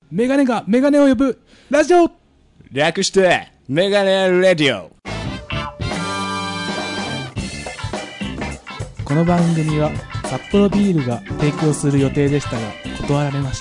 メガネがメガネを呼ぶラジオ、 略してメガネラディオ。 この番組は札幌ビールが提供する予定でしたが断られました。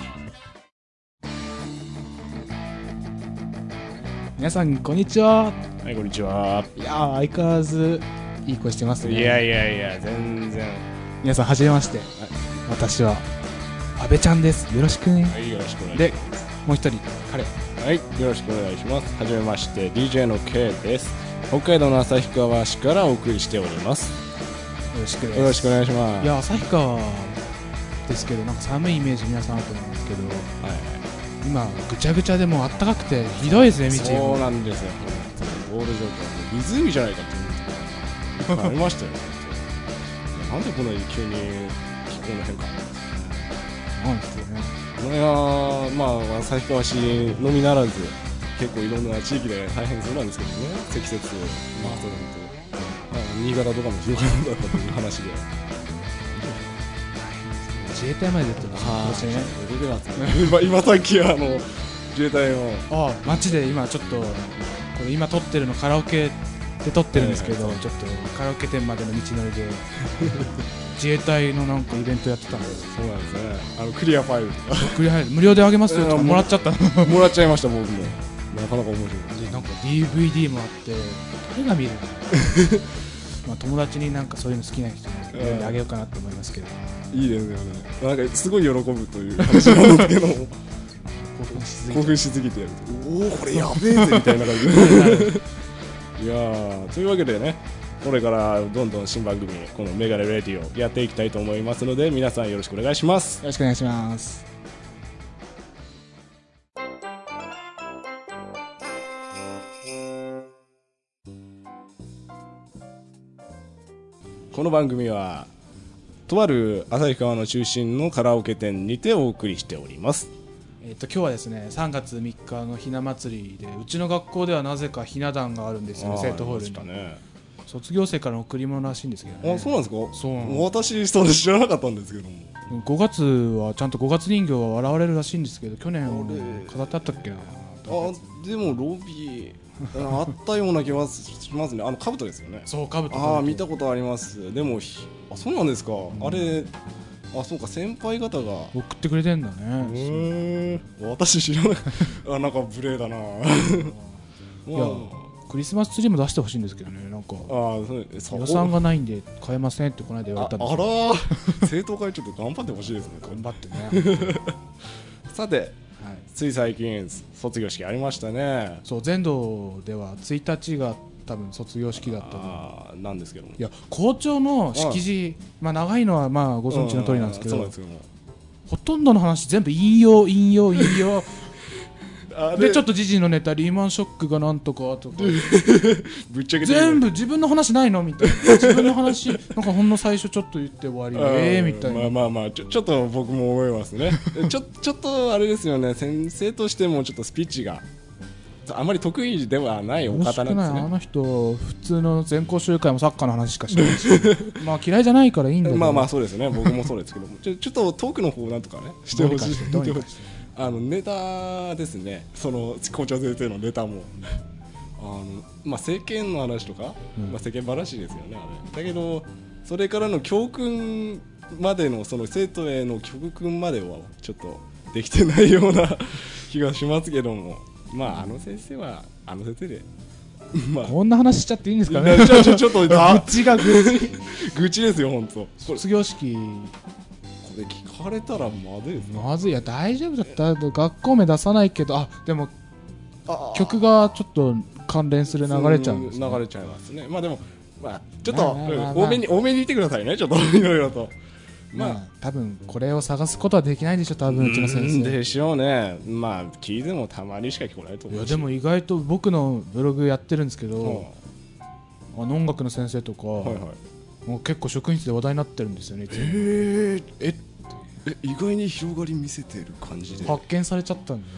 皆さんこんにちは。 はい、こんにちは。 いやー、相変わらずいい声してますね。 いや全然。 皆さんはじめまして、私は阿部ちゃんです。よろしくね。 はい、よろしくお願いします。 で、もう一人彼。 はい、よろしくお願いします。はじめまして、 DJ の K です。北海道の旭川市からお送りしております。 よろしくです。 よろしくお願いします。 いや、旭川ですけど、なんか寒いイメージ皆さんあると思うんですけど、今ぐちゃぐちゃでもうあったかくてひどいですね、道。 そうなんですよ。ゴール状況、湖じゃないかっていうのがありましたよ。なんでこんなに急に気候の変化なんですよね。 これはまあ旭川市のみならず結構いろんな地域で大変そうなんですけどね。積雪そうなると、新潟とかもひどかったという話で、 自衛隊まで出てますね。 出てますね。今さっき自衛隊の街で今ちょっとこれ今撮ってるのカラオケで撮ってるんですけど、ちょっとカラオケ店までの道のりで自衛隊のなんかイベントやってたんです。 そうなんですね。クリアファイルとかクリアファイル無料であげますよってもらっちゃったの。 もらっちゃいました僕も。なかなか面白いで、なんか DVD もあって誰が見るのまあ友達になんかそういうの好きな人にあげようかなと思いますけど、 いいですよね。なんかすごい喜ぶという話なんですけど興奮しすぎてやると、おおこれやべえぜみたいな感じでいやー、というわけでね、これからどんどん新番組このメガネレディオやっていきたいと思いますので、皆さんよろしくお願いします。 よろしくお願いします。 この番組はとある旭川の中心のカラオケ店にてお送りしております。 今日はですね、3月3日のひな祭りで、うちの学校ではなぜかひな壇があるんですよね、生徒ホールに、ね、卒業生からの贈り物らしいんですけどね。 あ、そうなんですか。 そう私それ知らなかったんですけども、 5月はちゃんと5月人形が笑われるらしいんですけど、去年飾ってあったっけな。 でもロビーあったような気がしますね。兜ですよね。 そう、兜。 見たことあります。でもそうなんですか、あれ、そうか、先輩方が送ってくれてんだね。 私知らないなんか無礼だな。 いや、クリスマスツリーも出してほしいんですけどね。なんか予算がないんで買えませんってこの間言われたんですよ。 生徒会ちょっと頑張ってほしいですね。 頑張ってねさて、つい最近卒業式ありましたね。 そう、全道では1日が多分卒業式だったなんですけども、 いや、校長の式辞、長いのはご存知の通りなんですけど、ほとんどの話全部引用で、ちょっと時事のネタ、リーマンショックがなんとかとかぶっちゃけ全部自分の話ないのみたいな。自分の話なんかほんの最初ちょっと言って終わりみたいな。 ちょっと僕も思いますねちょっとあれですよね、先生としてもちょっとスピーチがあまり得意ではないお方なんですね。 あの人普通の全校集会もサッカーの話しかしてないし嫌いじゃないからいいんだけど、 そうですね、僕もそうですけどもちょっとトークの方なんとかねしてほしい。ネタですね、その校長先生のネタも世間の話とか、世間話ですよね、あれだけど、それからの教訓までの、その生徒への教訓まではちょっとできてないような気がしますけども、先生は先生でこんな話しちゃっていいんですかね。 ちょっと愚痴ですよ、本当。 卒業式これ聞かれたらまずいですね。 まずい。いや、大丈夫だった。学校名出さないけど、でも曲がちょっと関連する流れちゃうんですね。 流れちゃいますね。でもちょっと多めに言ってくださいね、ちょっといろいろと。 多分これを探すことはできないでしょ、多分うちの先生でしょうね。聞いてもたまにしか聞こえないと思う。 いや、でも意外と僕のブログやってるんですけど、音楽の先生とか、もう結構職員室で話題になってるんですよね。 意外に広がり見せてる感じで発見されちゃったん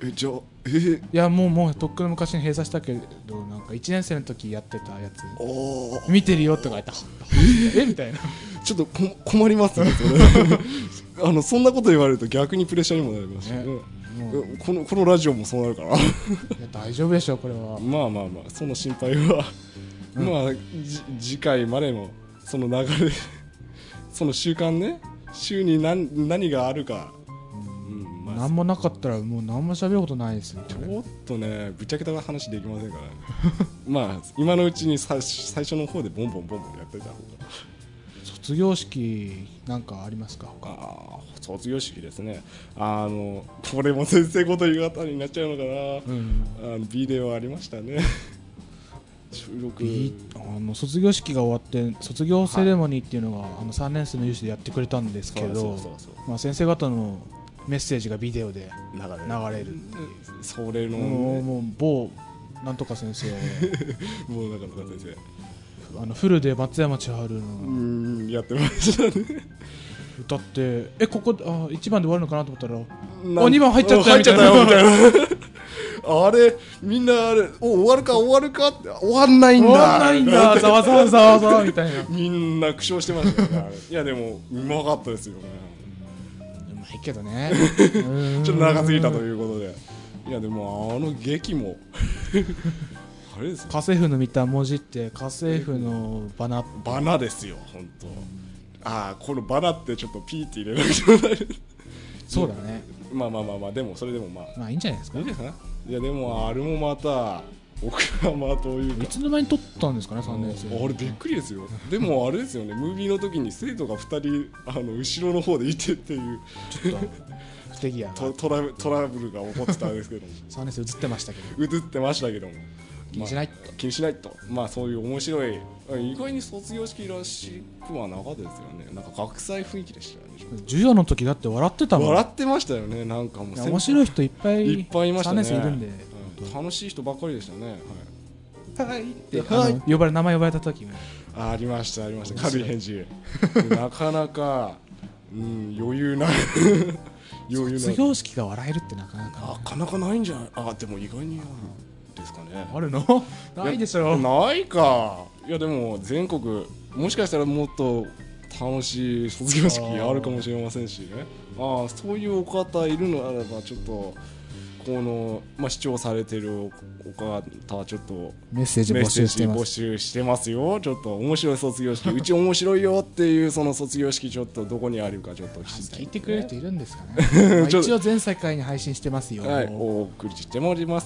じゃあいやもうとっくの昔に閉鎖したけど、なんか1年生の時やってたやつ見てるよとか言ったらみたいな。 ちょっと困りますねそれそんなこと言われると逆にプレッシャーにもなりますしね。このラジオもそうなるからいや大丈夫でしょこれは。 まあその心配は、まあ次回までのその流れその習慣ね、週に何があるか、 何もなかったらもう何も喋ることないですよ。 ちょっとねぶっちゃけた話できませんから、ね、まあ今のうちに最初の方でボンボンやってた方が。 卒業式なんかありますか？ 卒業式ですね。これも先生こと言う方になっちゃうのかな、ビデオありましたね収録卒業式が終わって卒業セレモニーっていうのが3年生の有志でやってくれたんですけど、まあ先生方のメッセージがビデオで流れるっていう、 それの、 もう某なんとか先生もうなんとか先生フルで松山千春のやってましたね歌ってここ1番で終わるのかなと思ったら2番入っちゃったよみたいなあれみんなあれ終わるかって終わんないんだざわざわみたいなみんな苦笑してましたねいやでもうまかったですよね。 うまいけどねちょっと長すぎたということで、いやでも劇もあれですよ、 家政婦の見た文字って家政婦のバナですよ本当。このバナってちょっとピーって入れなきゃいけないそうだね。 まあでもそれでもまあいいんじゃないですか。 いやでもあれもまた奥山というかいつの間に撮ったんですかね3年生。 あれびっくりですよ。でもあれですよね、ムービーの時に生徒が2人後ろの方でいてっていうちょっと不手際トラブルが起こってたんですけども 3年生映ってましたけども気にしないと、まあそういう面白い、意外に卒業式らしくはなかったですよね。なんか学祭雰囲気でしたよね。 授業の時だって笑ってたもん。 笑ってましたよね。なんかもう面白い人いっぱいいましたね。 3年生いるんで、 楽しい人ばっかりでしたね。 はいって名前呼ばれた時もありました軽い返事なかなか、余裕な卒業式が笑えるってなかなかないんじゃない。でも意外にあるですかね。 あるのないでしょ。 ないか。いやでも全国もしかしたらもっと楽しい卒業式あるかもしれませんしね。そういうお方いるのならばちょっと視聴されてるお方はちょっとメッセージ募集してますよ。ちょっと面白い卒業式うち面白いよっていうその卒業式ちょっとどこにあるかちょっと聞いてくれる人いるんですかね一応全世界に配信してますよ。 お送りしております。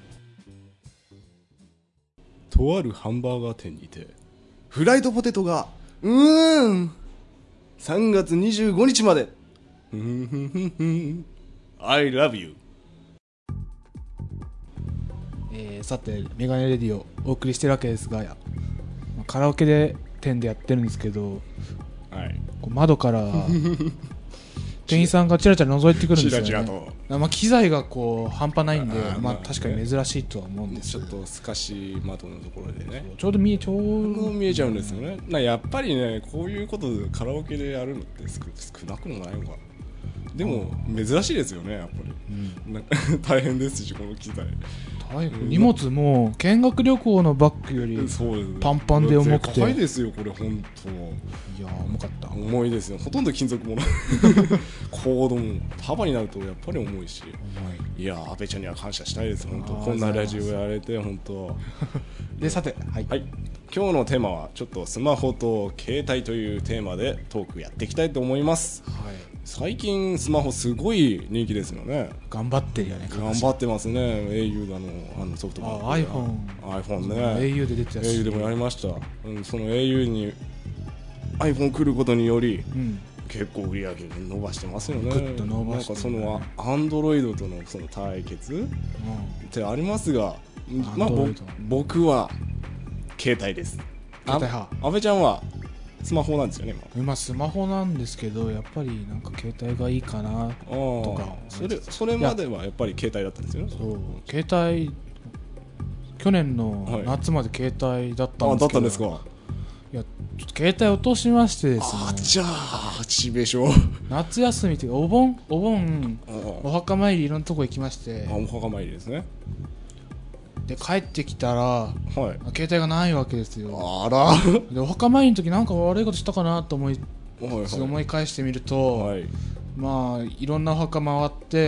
とあるハンバーガー店にてフライドポテトが3月25日までI love you。 さてメガネレディをお送りしてるわけですが、カラオケ店でやってるんですけど、窓から店員さんがチラチラ覗いてくるんですよね。 チラチラと、 機材が半端ないんで、確かに珍しいとは思うんですちょっと透かし窓のところでね、 ちょうど見えちゃうんですよね。やっぱりね、こういうことでカラオケでやるのって少なくもないのかな。でも珍しいですよね、やっぱり、大変ですし、この機材荷物も見学旅行のバッグよりパンパンで重くて高いですよ、これ本当。 いや重かった。 重いですよ、ほとんど金属ものコードも束になるとやっぱり重いし、いや阿部ちゃんには感謝したいです、本当。こんなラジオやれて本当で、さて、 今日のテーマはちょっとスマホと携帯というテーマでトークやっていきたいと思います。最近スマホすごい人気ですよね。 頑張ってるよね。 頑張ってますね。au だのソフトバンク、iPhone ね。 au で出てたし、 au でもやりました。その au に iPhone 来ることにより、結構売り上げ伸ばしてますよね。 グッと伸ばして、 なんかその Android とのその対決ってありますが、僕は携帯です。 携帯派。 阿部ちゃんはスマホなんですよね。 今スマホなんですけど、やっぱりなんか携帯がいいかなとか。 それまではやっぱり携帯だったんですよね。 そう携帯去年の夏まで携帯だったんですけど、 だったんですか。 いやちょっと携帯落としましてですね。 じゃあちべしょ。 夏休みっていうかお盆お墓参りいろんなとこ行きまして、 お墓参りですね。 で帰ってきたら、 はい、 携帯がないわけですよ。 あらでお墓参りの時なんか悪いことしたかなと思い返してみると、 はい、 まあいろんなお墓回って、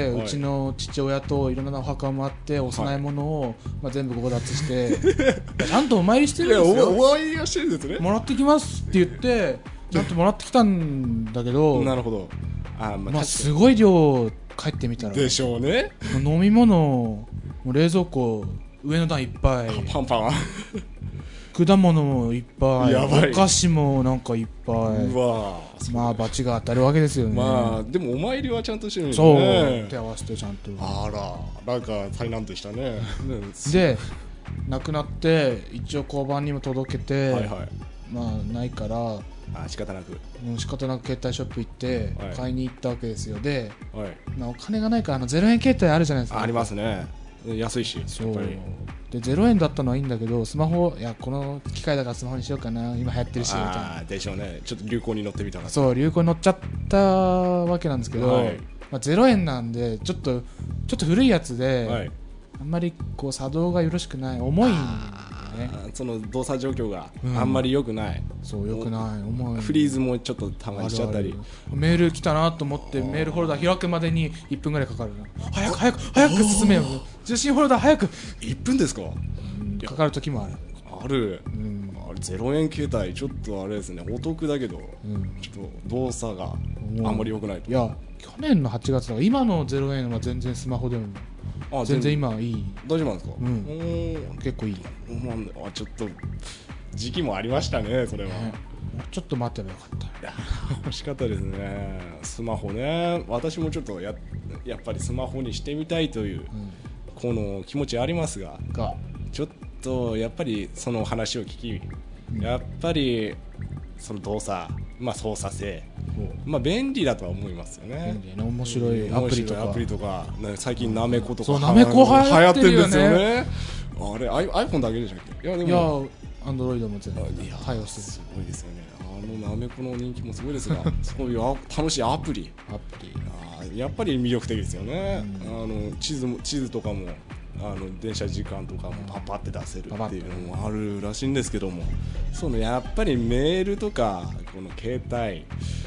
はい、 うちの父親といろんなお墓回ってお供え物を、まあ、全部強奪してちゃんとお参りしてるんですよ。 お参りはしてるんですね。 もらってきますって言ってちゃんともらってきたんだけどなるほど。 まあ、すごい量帰ってみたらでしょうね。 飲み物もう冷蔵庫上の段いっぱいパンパン果物もいっぱいやばい、 お菓子もなんかいっぱい、 うわまあ罰が当たるわけですよね。 まあでもお参りはちゃんとしてるんですそうね。 手合わせてちゃんと。 あらなんか大難でしたねで亡くなって一応交番にも届けて、 はいはい、 まあないから仕方なく仕方なく携帯ショップ行って、 はい、 買いに行ったわけですよ。で、 はい、 まあ、お金がないから0円携帯あるじゃないですか。 ありますね。安いしやっぱりで0円だったのはいいんだけどスマホいやこの機械だからスマホにしようかな今流行ってるしみたいなでしょうね。ちょっと流行に乗ってみたらそう流行に乗っちゃったわけなんですけど、 はいまあ、0円なんでちょっと古いやつで、 はい、 あんまりこう作動がよろしくない重いんだよね。 その動作状況があんまり良くない、 そう良くない重いフリーズもちょっとたまにしちゃったりメール来たなと思ってメールフォルダ開くまでに1分ぐらいかかるな。早く進めよ受信フォルダ早く 1分ですか、 かかる時もある。 ある、あれ0円携帯ちょっとあれですねお得だけど、ちょっと動作があんまり良くないと。 いや去年の8月だから今の0円は全然スマホでも全然今いい。 大丈夫なんですか、 結構いい。 ちょっと時期もありましたねそれは、 ちょっと待ってばよかった。 欲しかったですねスマホね。私もちょっとやっぱりスマホにしてみたいという、この気持ちありますがちょっとやっぱりその話を聞き、やっぱりその動作、まあ、操作性、まあ、便利だとは思いますよね。 面白いアプリとか最近なめことかなめこ流行ってるよね。 あれ iPhone だけでしたっけ。いやアンドロイドも全部対応してる。すごいですよね。なめこの人気もすごいですがそういう楽しいアプリやっぱり魅力的ですよね。地図とかも電車時間とかもパパって出せるっていうのもあるらしいんですけども、やっぱりメールとかこの携帯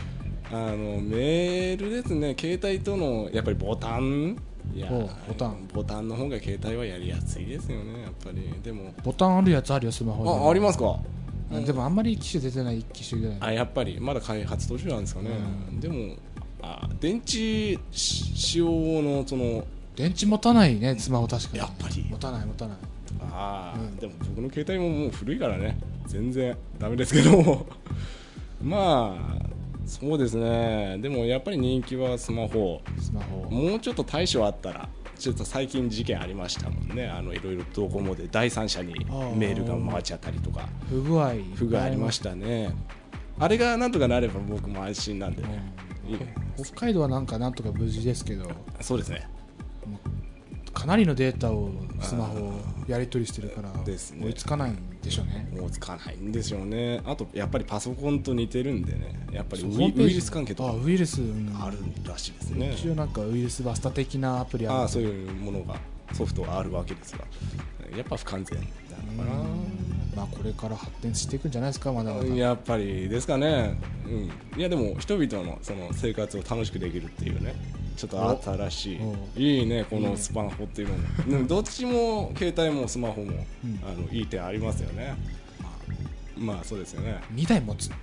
メールですね。携帯とのやっぱりボタンの方が携帯はやりやすいですよね。やっぱりでもボタンあるやつあるよスマホに。 ありますか。 でもあんまり機種出てない機種ぐらい。 やっぱりまだ開発途中なんですかね。でも電池使用の電池持たないねスマホ。確かにやっぱり持たない。 でも僕の携帯ももう古いからね全然ダメですけどまあそうですね。でもやっぱり人気はスマホ。もうちょっと対処あったらちょっと最近事件ありましたもんね。いろいろドコモで第三者にメールが回っちゃったりとか不具合ありましたね。あれがなんとかなれば僕も安心なんでね。 北海道はなんとか無事ですけど。 そうですね。 かなりのデータをスマホやり取りしてるから追いつかないんでしょうね。 追いつかないんでしょうね。あとやっぱりパソコンと似てるんでね。やっぱりウイルス関係とかウイルスあるらしいですね。 一応ウイルスバスタ的なアプリある。 そういうものがソフトがあるわけですがやっぱ不完全なのかな。 まあこれから発展していくんじゃないですかまだまだ。 やっぱりですかね。いやでも人々のその生活を楽しくできるっていうね。ちょっと新しいいいねこのスマホっていうのもどっちも携帯もスマホもいい点ありますよね。まあそうですよね。 2台持つって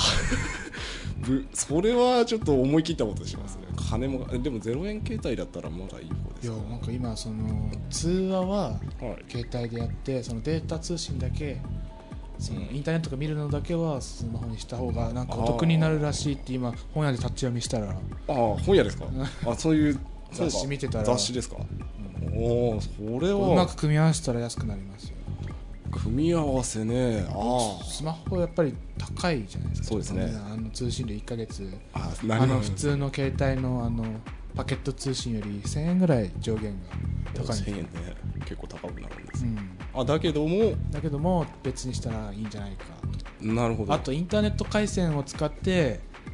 それはちょっと思い切ったことしますね。金もでも0円携帯だったらまだいい方ですか。 いや今通話は携帯でやってそのデータ通信だけインターネットが見るのだけはスマホにした方がお得になるらしいって今本屋で立ち読みしたら。 本屋ですか。そういう雑誌見てたら。 雑誌ですか。それはうまく組み合わせたら安くなりますよ。 組み合わせね。 スマホやっぱり高いじゃないですか。 そうですね。 通信料1ヶ月普通の携帯のパケット通信より1000円ぐらい上限が高い。 1000円ね結構高くなるんです。だけども別にしたらいいんじゃないか。 なるほど。 あとインターネット回線を使って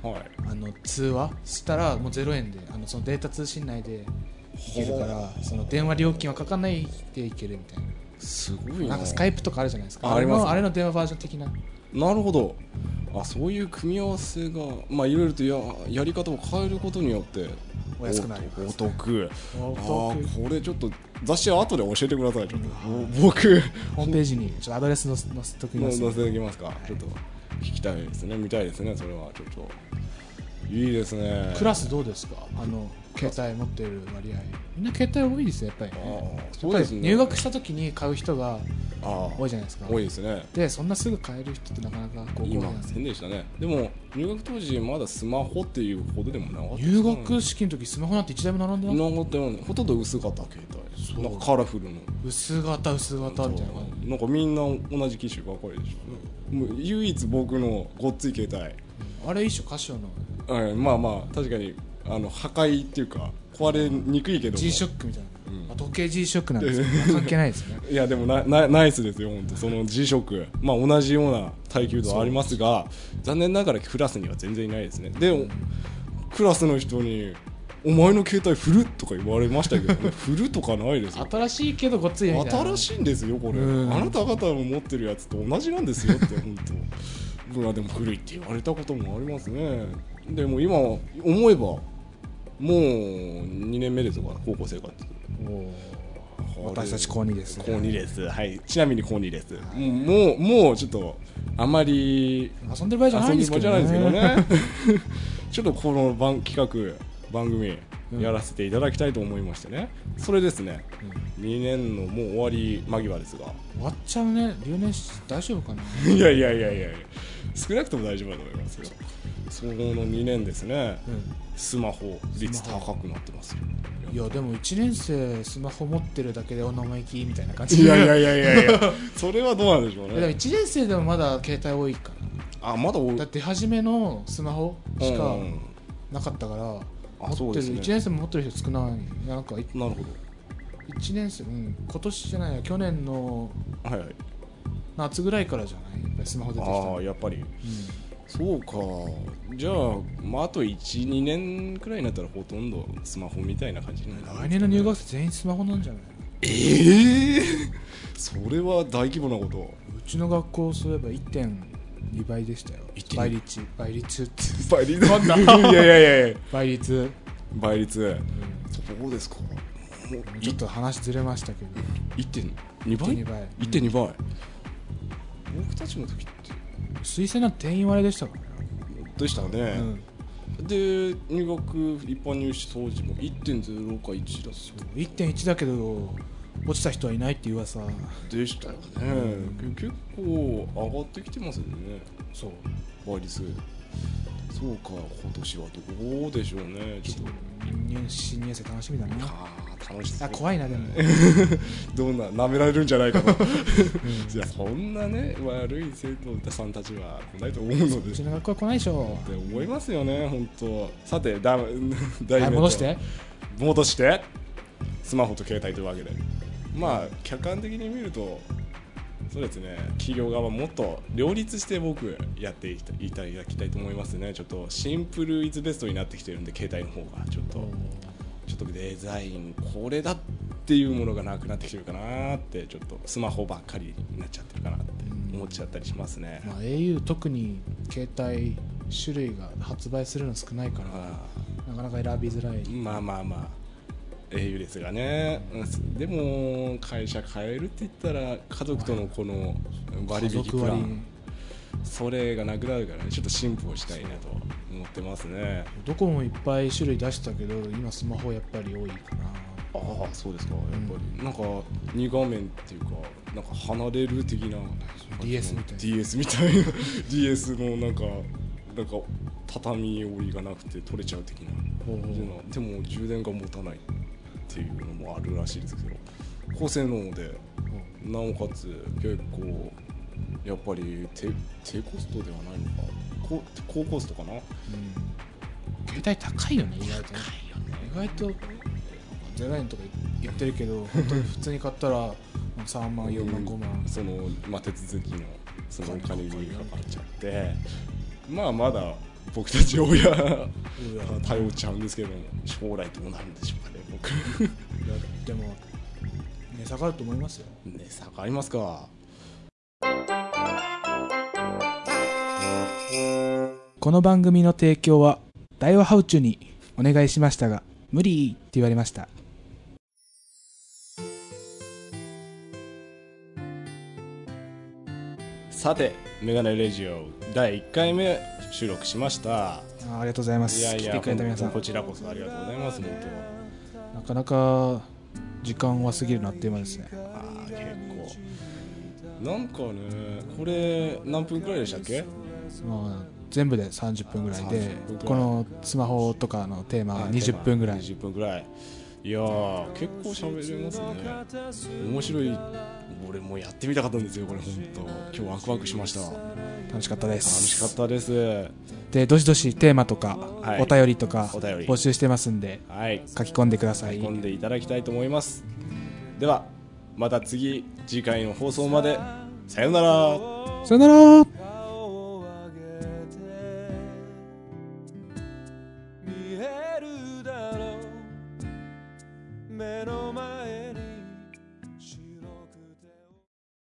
通話したらもう0円でそのデータ通信内でいけるから、その電話料金はかかんないでいけるみたいな。 すごいな。 なんかスカイプとかあるじゃないですか。 ありますね。 あれの電話バージョン的な。 なるほど。そういう組み合わせがまあいろいろとやり方を変えることによってお安くなります、ね、 お得。これちょっと雑誌は後で教えてください。ちょっと僕ホームページにちょっとアドレス載せておきます、 載せておきますか、はい、ちょっと聞きたいですね、見たいですね。それはちょっといいですね。 クラスどうですか？携帯持ってる割合、みんな携帯多いですよやっぱりね。 そうですね。 入学した時に買う人が多いじゃないですか。 多いですね。 でそんなすぐ買える人ってなかなか高校いませんでしたね。でも入学当時まだスマホっていうほどでもなかった、ね、 入学式の時スマホなんて1台も並んでなかったよね。ほとんど薄型携帯、なんかカラフルの薄型みたいな。 なんかみんな同じ機種ばかりでしょ、もう唯一僕のごっつい携帯あれ一種カシオの、 まあまあ確かに破壊っていうか壊れにくいけど G ショックみたいな、時計 G ショックなんですけど関係ないですよね。 いやでもナイスですよ本当。その G ショック、まあ同じような耐久度はありますが、残念ながらクラスには全然いないですね。でもクラスの人にお前の携帯古っとか言われましたけど、ね、古とかないですよ。 新しいけどごっついみたいな。 新しいんですよこれ、あなた方の持ってるやつと同じなんですよって本当。僕はでも古いって言われたこともありますね。でも今思えばもう2年目ですが高校生活。 私たち高2です、ね、 高2です、はい、ちなみに高2です、はい、もうちょっとあまり遊んでる場合じゃないんですけどねちょっとこの番組やらせていただきたいと思いましてね、それですね、2年のもう終わり間際ですが。 終わっちゃうね。留年大丈夫かな。 いや少なくとも大丈夫だと思いますよ。その2年ですね、スマホ率高くなってますよ。 いやでも1年生スマホ持ってるだけでお生意気みたいな感じ。 いやそれはどうなんでしょうね。 でも1年生でもまだ携帯多いかな。 まだ多い。 だって初めのスマホしかなかったから、持ってる、1年生も持ってる人少ない。なんかなるほど。1年生、今年じゃないや、去年の夏ぐらいからじゃない、やっぱりスマホ出てきた。 やっぱり、そうか。じゃあ、あと 1,2 年くらいになったらほとんどスマホみたいな感じになる、ね、 来年の入学生全員スマホなんじゃない？ それは大規模なこと。 うちの学校そういえば 1.2 倍でしたよ。倍率って倍率倍率、そうですか。 ちょっと話ずれましたけど 1.2 倍 1.2 倍。僕たちの時って推薦なんて定員割れでしたからね。 でしたね、で入学一般入試当時も 1.0 か1だった。 1.1 だけど落ちた人はいないっていう噂でしたよね、結構上がってきてますよね。そう倍率。そうか、今年はどうでしょうね。ちょっと新入生楽しみだな。 楽しそう。 怖いなでもどんな舐められるんじゃないかといやそんなね悪い生徒さんたちは来ないと思うので、 うちの学校は来ないでしょって思いますよね本当。さて戻してスマホと携帯というわけで、まあ客観的に見るとそうですね、企業側はもっと両立して僕やっていただきたいと思いますね。ちょっとシンプルイズベストになってきてるんで、携帯の方がちょっとデザインこれだっていうものがなくなってきてるかなって、ちょっとスマホばっかりになっちゃってるかなって思っちゃったりしますね。 au 特に携帯種類が発売するの少ないから、なかなか選びづらい。 まあau ですがね、でも会社変えるって言ったら家族とのこの割引プラン、それがなくなるからね、ちょっと進歩したいなと思ってますね。 どこもいっぱい種類出したけど今スマホやっぱり多いかな。 そうですか。やっぱりなんか2画面っていうかなんか離れる的な DS みたいな DS のなんか畳折りがなくて取れちゃう的な、でも充電が持たないっていうのもあるらしいですけど、高性能でなおかつ結構やっぱり低コストではないのか、高コストかな、 携帯高いよね。意外と0円とか言ってるけど本当に普通に買ったら3万4万5万、 その手続きのそのお金にかかっちゃって、まだ僕たち親頼っちゃうんですけども、将来どうなるんでしょうかね僕。 いやでも値下がると思いますよ。 値下がりますか。 この番組の提供は大和ハウチュにお願いしましたが無理って言われました。 さてメガネレジオ第1回目収録しました。 ありがとうございます。 いやいや来てくれた皆さん、 こちらこそありがとうございます。本なかなか時間は過ぎるなっていう間ですね。 当結構なんかね、これ何分くらいでしたっけ。 まあ、全部で30分ぐらいで、 30分ぐらいこのスマホとかのテーマは20分ぐらい。 20分ぐらい。いやー結構喋れますね。面白い。俺もやってみたかったんですよこれ。本当今日ワクワクしました。 楽しかったで楽す。 しかったです。 でどしどしテーマとか、 はいお便りとかお便り募集してますんで、 はい、 書き込んでください。 書き込んでいただきたいと思います。ではまた次回の放送まで。さようなら。 さよなら。 見えるだろう目の前